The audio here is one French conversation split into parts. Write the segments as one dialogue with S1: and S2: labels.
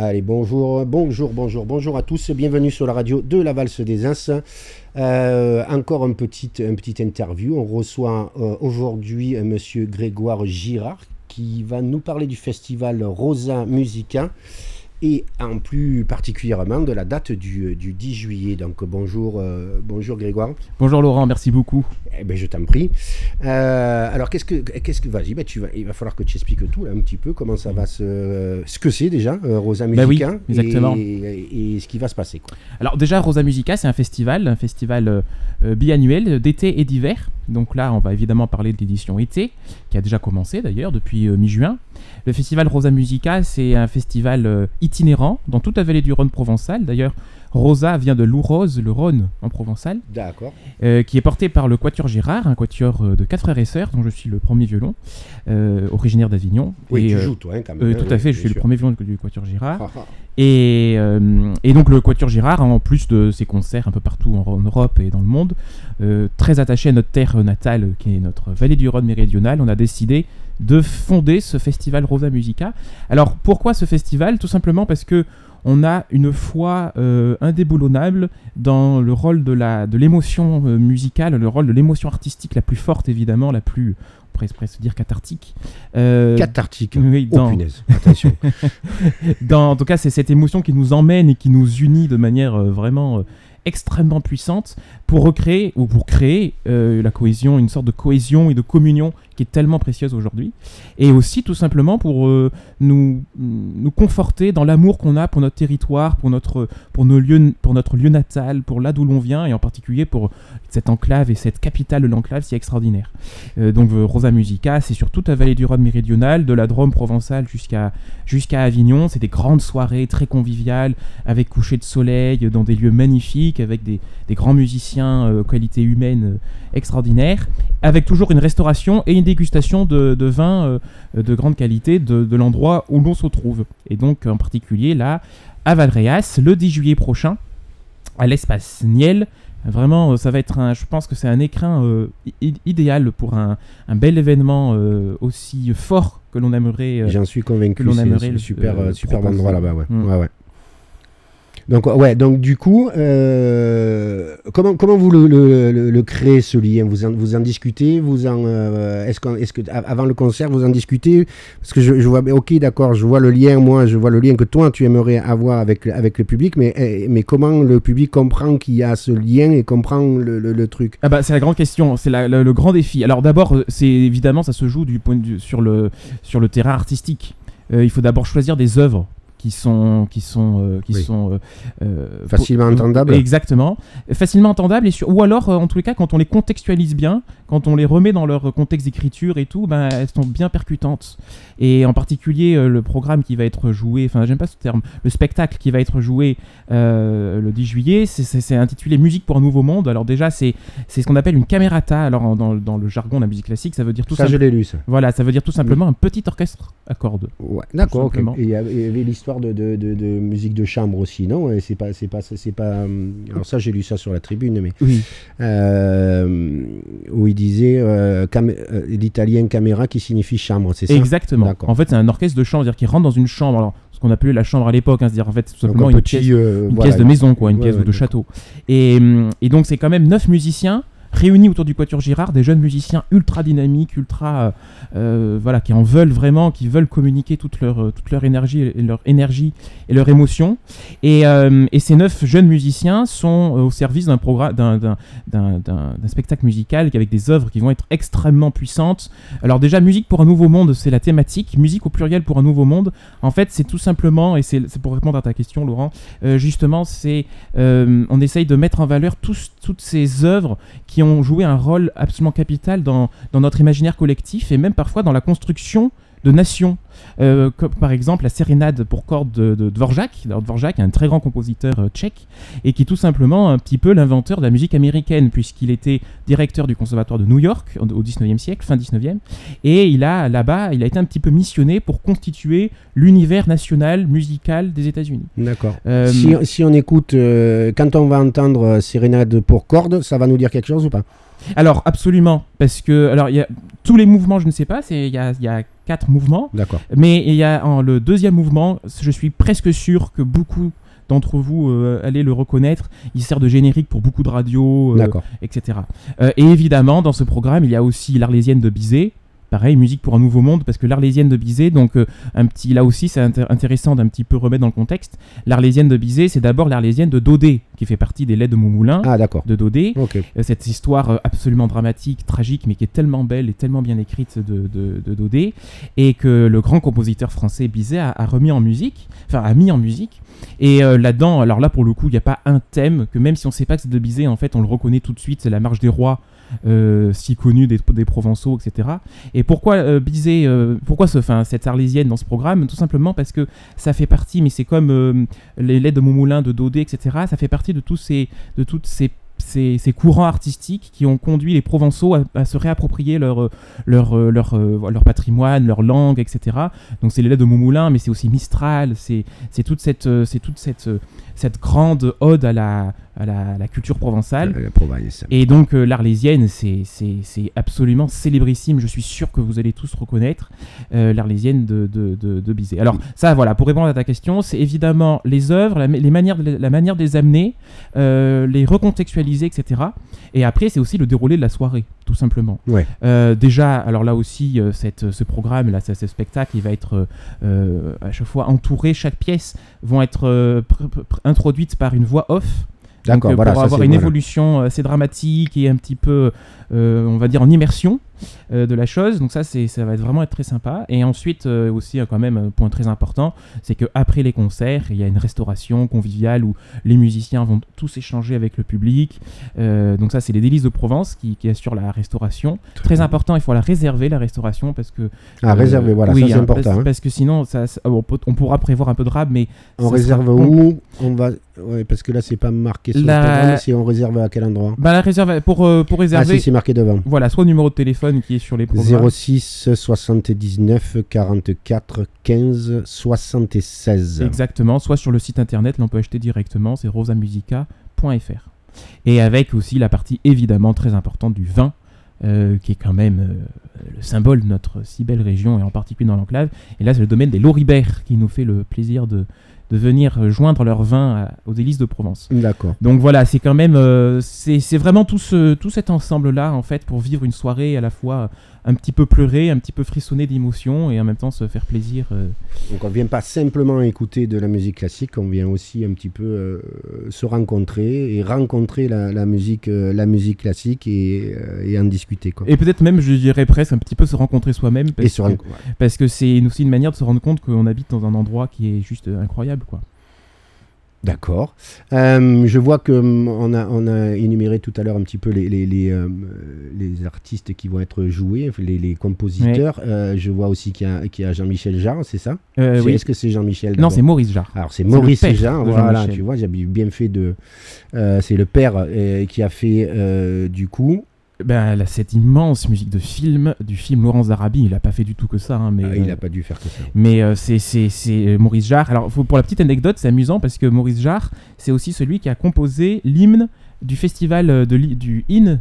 S1: Allez, bonjour à tous, bienvenue sur la radio de la Valse des Ins. Encore un petit interview. On reçoit aujourd'hui monsieur Grégoire Girard qui va nous parler du festival Rosa Musica et en plus particulièrement de la date du 10 juillet. Donc bonjour Grégoire.
S2: Bonjour Laurent, merci beaucoup.
S1: Eh ben, je t'en prie. Alors qu'est-ce que vas-y, il va falloir que tu expliques tout là un petit peu comment ça va ce que c'est déjà Rosa Musica,
S2: oui, exactement.
S1: Et ce qui va se passer quoi.
S2: Alors déjà Rosa Musica, c'est un festival biannuel d'été et d'hiver. Donc là, on va évidemment parler de l'édition été qui a déjà commencé d'ailleurs depuis mi-juin. Le festival Rosa Musica, c'est un festival itinérant dans toute la vallée du Rhône provençal. D'ailleurs, Rosa vient de Louroz, le Rhône en provençal. D'accord. Qui est porté par le Quatuor Girard, un quatuor de 4 frères et sœurs, dont je suis le premier violon, originaire d'Avignon.
S1: Oui, tu joues toi, quand même.
S2: Tout à fait, je suis le premier violon du Quatuor Girard. Et donc le Quatuor Girard, en plus de ses concerts un peu partout en Europe et dans le monde, très attaché à notre terre natale, qui est notre vallée du Rhône méridionale, on a décidé de fonder ce festival Rosa Musica. Alors pourquoi ce festival ? Tout simplement parce que on a une foi indéboulonnable dans le rôle de l'émotion musicale, le rôle de l'émotion artistique la plus forte évidemment, la plus, on pourrait presque dire cathartique.
S1: Cathartique,
S2: oui,
S1: punaise, attention.
S2: En tout cas, c'est cette émotion qui nous emmène et qui nous unit de manière vraiment extrêmement puissante pour créer la cohésion, une sorte de cohésion et de communion qui est tellement précieuse aujourd'hui, et aussi tout simplement pour nous conforter dans l'amour qu'on a pour notre territoire, pour notre lieu natal, pour là d'où l'on vient, et en particulier pour cette enclave et cette capitale de l'enclave si extraordinaire. Donc Rosa Musica, c'est sur toute la vallée du Rhône méridionale, de la Drôme provençale jusqu'à Avignon. C'est des grandes soirées très conviviales, avec coucher de soleil, dans des lieux magnifiques, avec des grands musiciens qualité humaine extraordinaire, avec toujours une restauration et une dégustation de vins de grande qualité de l'endroit où l'on se trouve. Et donc en particulier là, à Valréas, le 10 juillet prochain, à l'espace Niel. Vraiment, ça va être je pense que c'est un écrin idéal pour un bel événement aussi fort que l'on aimerait.
S1: J'en suis convaincu, c'est super endroit là-bas, ouais. Ouais. Donc du coup, comment vous le créez ce lien ? Vous en discutez, est-ce que avant le concert vous en discutez ? Parce que je vois, ok, d'accord, je vois le lien que toi tu aimerais avoir avec le public, mais comment le public comprend qu'il y a ce lien et comprend le truc ?
S2: Ah bah c'est la grande question, c'est le grand défi. Alors d'abord, c'est évidemment ça se joue sur le terrain artistique. Il faut d'abord choisir des œuvres qui sont
S1: facilement entendables.
S2: Exactement, facilement entendables, ou alors en tous les cas quand on les contextualise bien, quand on les remet dans leur contexte d'écriture et tout, elles sont bien percutantes. Et en particulier le programme qui va être joué, enfin j'aime pas ce terme, le spectacle qui va être joué le 10 juillet, c'est intitulé Musique pour un nouveau monde. Alors déjà c'est ce qu'on appelle une camerata. Alors dans le jargon de la musique classique, ça veut dire
S1: je l'ai lu ça.
S2: Voilà, ça veut dire tout simplement un petit orchestre à cordes.
S1: Ouais, d'accord. Okay. Et il y avait l'histoire de musique de chambre aussi, non ? C'est pas. Alors ça, j'ai lu ça sur la tribune, mais
S2: oui.
S1: Où il disait l'italien camera qui signifie chambre, c'est ça ?
S2: Exactement. D'accord. En fait, c'est un orchestre de chambre, c'est-à-dire qu'il rentre dans une chambre. Alors, ce qu'on appelait la chambre à l'époque, c'est-à-dire en fait tout simplement une pièce de maison, quoi, une pièce de château. Et donc c'est quand même 9 musiciens réunis autour du Quatuor Girard, des jeunes musiciens ultra dynamiques, qui en veulent vraiment, qui veulent communiquer toute leur énergie et leur émotion. Et ces 9 jeunes musiciens sont au service d'un spectacle musical avec des œuvres qui vont être extrêmement puissantes. Alors déjà, musique pour un nouveau monde, c'est la thématique. Musique au pluriel pour un nouveau monde. En fait, c'est tout simplement, et c'est pour répondre à ta question, Laurent, justement, on essaye de mettre en valeur toutes ces œuvres qui ont joué un rôle absolument capital dans notre imaginaire collectif et même parfois dans la construction de nations, comme par exemple la sérénade pour cordes de Dvorak. Alors, Dvorak est un très grand compositeur tchèque et qui est tout simplement un petit peu l'inventeur de la musique américaine, puisqu'il était directeur du conservatoire de New York au 19e siècle, fin 19e, et il a été un petit peu missionné pour constituer l'univers national musical des États-Unis.
S1: D'accord. Si on écoute, quand on va entendre sérénade pour cordes, ça va nous dire quelque chose ou pas ?
S2: Alors absolument, parce que alors il y a tous les mouvements, je ne sais pas, il y a 4 mouvements.
S1: D'accord.
S2: Mais il y a le deuxième mouvement, je suis presque sûr que beaucoup d'entre vous allez le reconnaître. Il sert de générique pour beaucoup de radios, etc. Et évidemment, dans ce programme, il y a aussi l'Arlésienne de Bizet. Pareil, musique pour un nouveau monde, parce que l'Arlésienne de Bizet, donc là aussi c'est intéressant d'un petit peu remettre dans le contexte. L'Arlésienne de Bizet, c'est d'abord l'Arlésienne de Daudet, qui fait partie des Laids de Montmoulin, de Daudet.
S1: Okay.
S2: Cette histoire absolument dramatique, tragique, mais qui est tellement belle et tellement bien écrite de Daudet, et que le grand compositeur français Bizet a mis en musique. Et là-dedans, alors là pour le coup, il n'y a pas un thème que même si on ne sait pas que c'est de Bizet, en fait, on le reconnaît tout de suite. C'est la Marche des Rois. Si connue des Provençaux, etc. Et pourquoi Bizet, pourquoi cette Arlésienne dans ce programme? Tout simplement parce que ça fait partie, mais c'est comme les Laids de Montmoulin, de Daudet, etc. Ça fait partie de toutes ces courants artistiques qui ont conduit les Provençaux à se réapproprier leur patrimoine, leur langue, etc. Donc c'est les Laids de Montmoulin, mais c'est aussi Mistral, c'est toute cette grande ode à la culture provençale. Et donc l'Arlésienne, c'est absolument célébrissime. Je suis sûr que vous allez tous reconnaître l'Arlésienne de Bizet. Alors ça, voilà, pour répondre à ta question, c'est évidemment les œuvres, la manière de les amener, les recontextualiser, etc. Et après, c'est aussi le déroulé de la soirée, tout simplement.
S1: Ouais.
S2: Déjà, alors là aussi, ce programme, là, ce spectacle, il va être à chaque fois entouré. Chaque pièce vont être introduites par une voix off.
S1: D'accord,
S2: pour avoir une évolution assez dramatique et un petit peu, on va dire, en immersion de la chose. Donc ça va vraiment être très sympa. Et ensuite, aussi, quand même, un point très important, c'est qu'après les concerts, il y a une restauration conviviale où les musiciens vont tous échanger avec le public. Donc ça, c'est les Délices de Provence qui assurent la restauration. Très important, il faut la réserver, la restauration, parce que...
S1: réserver, voilà, oui, ça c'est important.
S2: Parce que sinon, on pourra prévoir un peu de rab, mais...
S1: On réserve où on va... Ouais, parce que là, c'est pas marqué sur le programme, si on réserve à quel endroit?
S2: La réserve, pour réserver...
S1: Ah si, c'est marqué devant.
S2: Voilà, soit le numéro de téléphone qui est sur les programmes.
S1: 06 79 44 15 76.
S2: Exactement, soit sur le site internet, là on peut acheter directement, c'est rosamusica.fr. Et avec aussi la partie évidemment très importante du vin, qui est quand même le symbole de notre si belle région, et en particulier dans l'enclave. Et là, c'est le domaine des Loribert qui nous fait le plaisir de venir joindre leur vin aux Délices de Provence.
S1: D'accord.
S2: Donc voilà, c'est quand même c'est vraiment tout cet ensemble-là, en fait, pour vivre une soirée à la fois un petit peu pleurer, un petit peu frissonner d'émotion et en même temps se faire plaisir.
S1: Donc on ne vient pas simplement écouter de la musique classique, on vient aussi un petit peu se rencontrer et rencontrer la musique classique et en discuter, quoi.
S2: Et peut-être même, je dirais presque, un petit peu se rencontrer soi-même. Parce que c'est aussi une manière de se rendre compte qu'on habite dans un endroit qui est juste incroyable, quoi.
S1: D'accord. Je vois qu'on a énuméré tout à l'heure un petit peu les artistes qui vont être joués, les compositeurs. Oui. Je vois aussi qu'il y a Jean-Michel Jarre, c'est ça?
S2: Oui.
S1: Est-ce que c'est Jean-Michel d'abord?
S2: Non, c'est Maurice Jarre.
S1: Alors c'est Maurice Jarre, voilà, tu vois, j'ai bien fait de... c'est le père qui a fait du coup...
S2: cette immense musique du film Laurence d'Arabie, il n'a pas fait du tout que ça. Hein, mais,
S1: il n'a pas dû faire que ça.
S2: Mais c'est Maurice Jarre. Alors, pour la petite anecdote, c'est amusant parce que Maurice Jarre, c'est aussi celui qui a composé l'hymne du festival du IN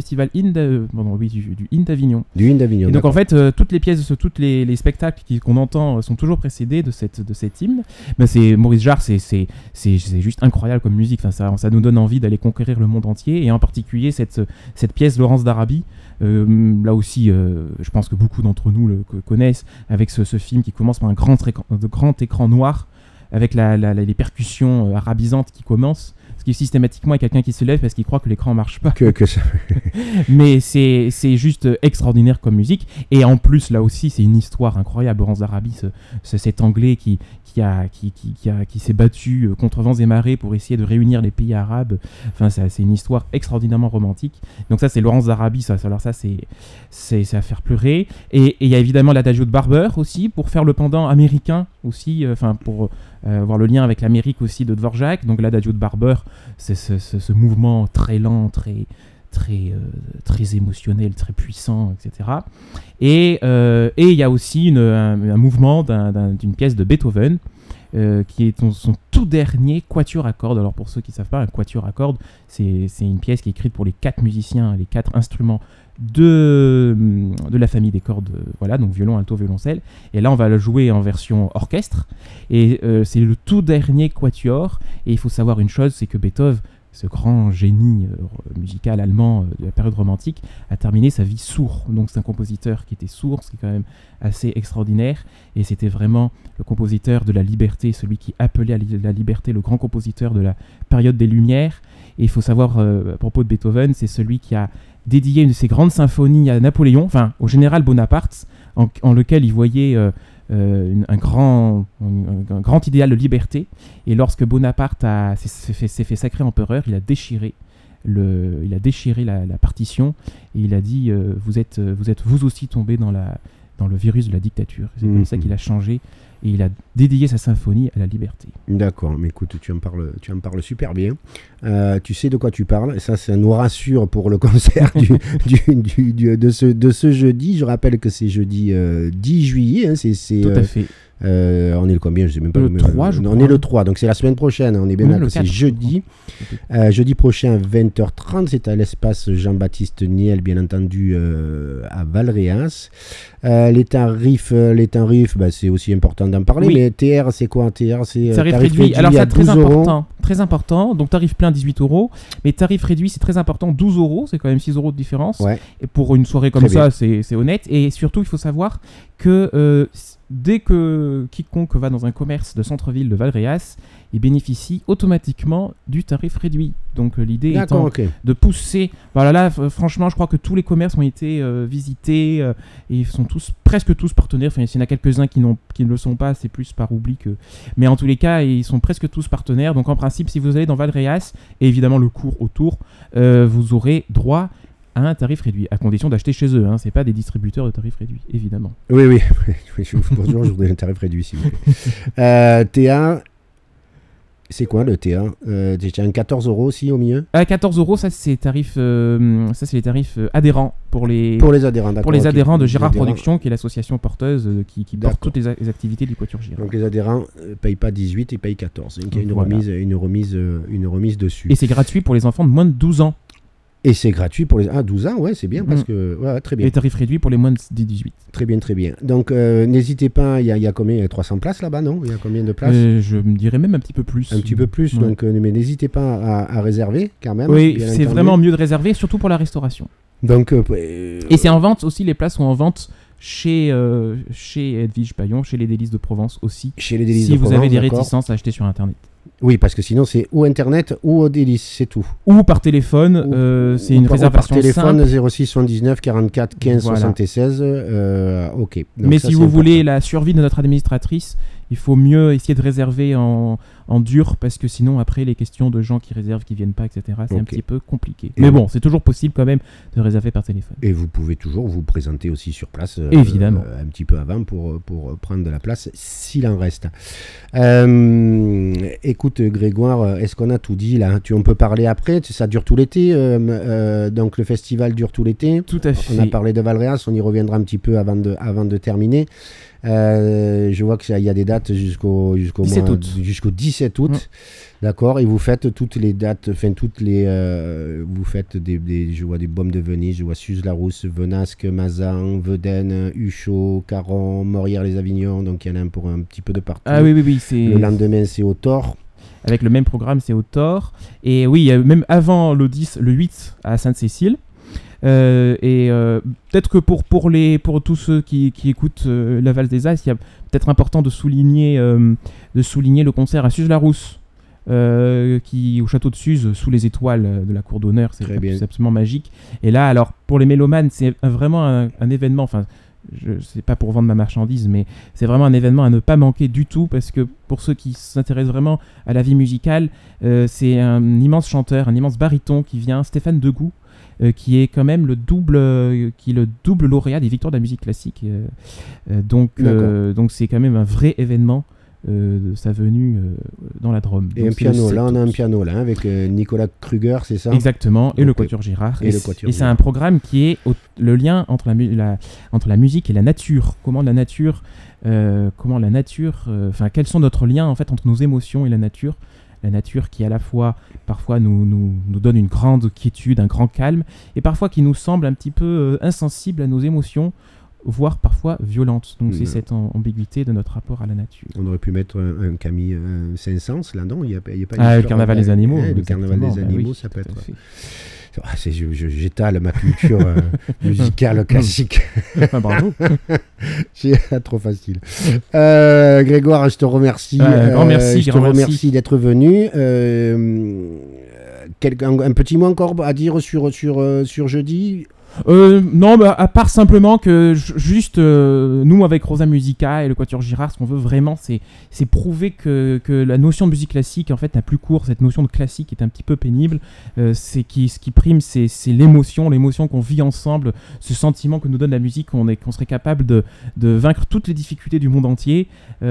S2: d'Avignon.
S1: Du IN d'Avignon.
S2: Et donc en fait, toutes les pièces, tous les spectacles qu'on entend sont toujours précédés de cet hymne. Mais c'est Maurice Jarre, c'est juste incroyable comme musique. Enfin, ça nous donne envie d'aller conquérir le monde entier, et en particulier cette pièce Laurence d'Arabie. Là aussi, je pense que beaucoup d'entre nous le connaissent, avec ce film qui commence par un grand écran noir avec les percussions arabisantes qui commencent. Qui systématiquement est quelqu'un qui se lève parce qu'il croit que l'écran marche pas.
S1: Que ça.
S2: Mais c'est juste extraordinaire comme musique. Et en plus, là aussi, c'est une histoire incroyable. Laurence d'Arabie, cet Anglais qui s'est battu contre vents et marées pour essayer de réunir les pays arabes. Enfin, c'est une histoire extraordinairement romantique. Donc ça, c'est Laurence d'Arabie. Alors ça, c'est à faire pleurer. Et il y a évidemment l'Adagio de Barber aussi, pour faire le pendant américain aussi, pour voir le lien avec l'Amérique aussi de Dvorak. Donc l'Adagio de Barber, c'est ce mouvement très lent, très émotionnel, très puissant, etc. Et il y a aussi un mouvement d'une pièce de Beethoven, qui est son tout dernier quatuor à cordes. Alors pour ceux qui ne savent pas, un quatuor à cordes, c'est une pièce qui est écrite pour les 4 musiciens, les 4 instruments de la famille des cordes, voilà, donc violon, alto, violoncelle. Et là, on va le jouer en version orchestre. Et c'est le tout dernier quatuor. Et il faut savoir une chose, c'est que Beethoven, ce grand génie musical allemand de la période romantique, a terminé sa vie sourd. Donc c'est un compositeur qui était sourd, ce qui est quand même assez extraordinaire. Et c'était vraiment le compositeur de la liberté, celui qui appelait à la liberté, le grand compositeur de la période des Lumières. Et il faut savoir, à propos de Beethoven, c'est celui qui a dédié une de ses grandes symphonies à Napoléon, enfin au général Bonaparte, en lequel il voyait un grand idéal de liberté. Et lorsque Bonaparte s'est fait sacré empereur, il a déchiré la partition et il a dit vous êtes vous aussi tombé dans le virus de la dictature. C'est comme ça qu'il a changé et il a dédié sa symphonie à la liberté.
S1: D'accord, mais écoute, tu en parles super bien. Tu sais de quoi tu parles, et ça nous rassure pour le concert de ce jeudi. Je rappelle que c'est jeudi 10 juillet. Hein,
S2: tout à fait.
S1: On est le combien? Je sais même pas.
S2: Le 3, je crois.
S1: On est le 3, donc c'est la semaine prochaine. On est bien d'accord, c'est jeudi. Jeudi prochain, 20h30, c'est à l'espace Jean-Baptiste Niel, bien entendu, à Valréas. Les tarifs, c'est aussi important d'en parler, mais TR, c'est quoi? TR, c'est
S2: tarif réduit. Alors, c'est très important. Donc, tarif plein, 18 €. Mais tarif réduit, c'est très important, 12 €. C'est quand même 6 € de différence. Ouais. Et pour une soirée comme ça, c'est honnête. Et surtout, il faut savoir que dès que quiconque va dans un commerce de centre-ville de Valréas, il bénéficie automatiquement du tarif réduit. Donc l'idée étant de pousser... Là, franchement, je crois que tous les commerces ont été visités et ils sont presque tous partenaires. Enfin, s'il y en a quelques-uns qui ne le sont pas, c'est plus par oubli que... Mais en tous les cas, ils sont presque tous partenaires. Donc en principe, si vous allez dans Valréas, et évidemment le cours autour, vous aurez droit à un tarif réduit, à condition d'acheter chez eux. C'est pas des distributeurs de tarifs réduits, évidemment.
S1: Oui. Bonjour, je voudrais un tarif réduit, s'il vous plaît. TA, c'est quoi le TA? C'est un 14 € aussi au milieu?
S2: 14 €, ça c'est les tarifs adhérents pour les
S1: adhérents, d'accord.
S2: Pour les adhérents de Girard Productions, qui est l'association porteuse qui porte toutes les activités du Quatuor Girard.
S1: Donc les adhérents ne payent pas 18, ils payent 14. Donc il y a une remise dessus.
S2: Et c'est gratuit pour les enfants de moins de 12 ans.
S1: Et c'est gratuit pour les 12 ans, ouais, c'est bien parce que très bien.
S2: Les tarifs réduits pour les moins de 18.
S1: Très bien. Donc n'hésitez pas, il y a combien? Il y a 300 places là-bas, non? Il y a combien de places?
S2: Je me dirais même un petit peu plus.
S1: Un petit peu plus, donc mais n'hésitez pas à réserver quand même.
S2: Oui, c'est vraiment mieux de réserver, surtout pour la restauration.
S1: Donc
S2: et c'est en vente aussi, les places sont en vente chez Edwige Paillon, chez les Délices de Provence aussi.
S1: Chez les Délices
S2: de Provence,
S1: vous
S2: avez des réticences à acheter sur Internet.
S1: Oui, parce que sinon c'est ou Internet ou au Délices, c'est tout.
S2: Ou par téléphone, c'est une réservation simple.
S1: Par téléphone 06 79 44 15 76. Ok. Donc
S2: mais si vous voulez la survie de notre administratrice, il faut mieux essayer de réserver en dur, parce que sinon après les questions de gens qui réservent, qui viennent pas, etc., c'est un petit peu compliqué. Mais bon, c'est toujours possible quand même de réserver par téléphone.
S1: Et vous pouvez toujours vous présenter aussi sur place,
S2: évidemment,
S1: un petit peu avant pour prendre de la place s'il en reste. Écoute Grégoire, est-ce qu'on a tout dit là? On peut parler après, ça dure tout l'été, donc le festival dure tout l'été.
S2: Tout à fait.
S1: On a parlé de Valréas, on y reviendra un petit peu avant de terminer. Je vois qu'il y a des dates jusqu'au 17 août. D'accord, et vous faites toutes les dates, vous faites je vois des Baumes de Venise, je vois Suse-la-Rousse, Venasque, Mazan, Veden, Huchot, Caron, Morières-les-Avignons, donc il y en a un pour un petit peu de partout.
S2: Ah oui,
S1: le lendemain c'est au Thor.
S2: Avec le même programme, c'est au Thor. Et oui, même avant le 8 à Sainte-Cécile. Peut-être que pour tous ceux qui écoutent la Valse des As, il y a peut-être important de souligner le concert à Suse-la-Rousse, qui au château de Suse, sous les étoiles de la cour d'honneur, c'est absolument magique. Et là, alors pour les mélomanes, c'est vraiment un événement. Enfin, c'est pas pour vendre ma marchandise, mais c'est vraiment un événement à ne pas manquer du tout, parce que pour ceux qui s'intéressent vraiment à la vie musicale, c'est un immense chanteur, un immense baryton qui vient, Stéphane Degout, qui est quand même le double lauréat des victoires de la musique classique. Donc c'est quand même un vrai événement de sa venue dans la Drôme.
S1: Et donc, un piano, là on a un piano là, avec Nicolas Kruger, c'est ça?
S2: Exactement, et le Quatuor Girard. Et c'est un programme qui est le lien entre la musique et la nature. Comment la nature, quels sont notre lien en fait entre nos émotions et la nature. La nature qui à la fois parfois nous donne une grande quiétude, un grand calme, et parfois qui nous semble un petit peu insensible à nos émotions, voire parfois violente. Donc c'est cette ambiguïté de notre rapport à la nature.
S1: On aurait pu mettre un Camille Saint-Saëns là-dedans. Il y a pas
S2: le carnaval des animaux.
S1: Le carnaval des animaux, ça peut être. J'étale ma culture musicale classique.
S2: Bravo.
S1: C'est trop facile. Grégoire, je te remercie. Je te remercie d'être venu. Un petit mot encore à dire sur jeudi?
S2: Non, à part simplement que juste nous avec Rosa Musica et le Quatuor Girard, ce qu'on veut vraiment, c'est prouver que la notion de musique classique en fait n'a plus cours. Cette notion de classique est un petit peu pénible. Ce qui prime, c'est l'émotion qu'on vit ensemble, ce sentiment que nous donne la musique, qu'on serait capable de vaincre toutes les difficultés du monde entier, en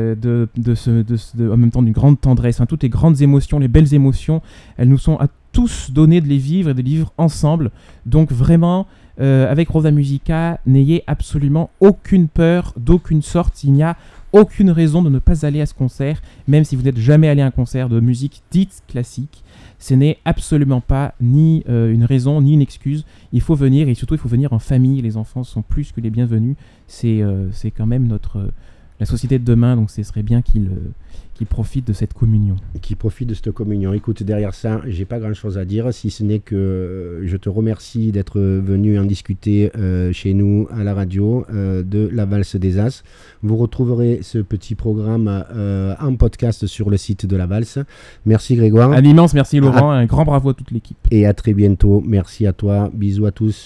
S2: même temps d'une grande tendresse. Toutes les grandes émotions, les belles émotions, elles nous sont à tous donner de les vivre et de les vivre ensemble. Donc vraiment, avec Rosa Musica, n'ayez absolument aucune peur d'aucune sorte. Il n'y a aucune raison de ne pas aller à ce concert, même si vous n'êtes jamais allé à un concert de musique dite classique. Ce n'est absolument pas ni une raison, ni une excuse. Il faut venir, et surtout il faut venir en famille. Les enfants sont plus que les bienvenus. C'est quand même la société de demain, donc ce serait bien qu'ils profitent de cette communion. Écoute, derrière ça, j'ai pas grand-chose à dire, si ce n'est que je te remercie d'être venu en discuter chez nous à la radio de la Valse des As. Vous retrouverez ce petit programme en podcast sur le site de la Valse. Merci Grégoire. Un immense merci Laurent, un grand bravo à toute l'équipe. Et à très bientôt. Merci à toi. Bisous à tous.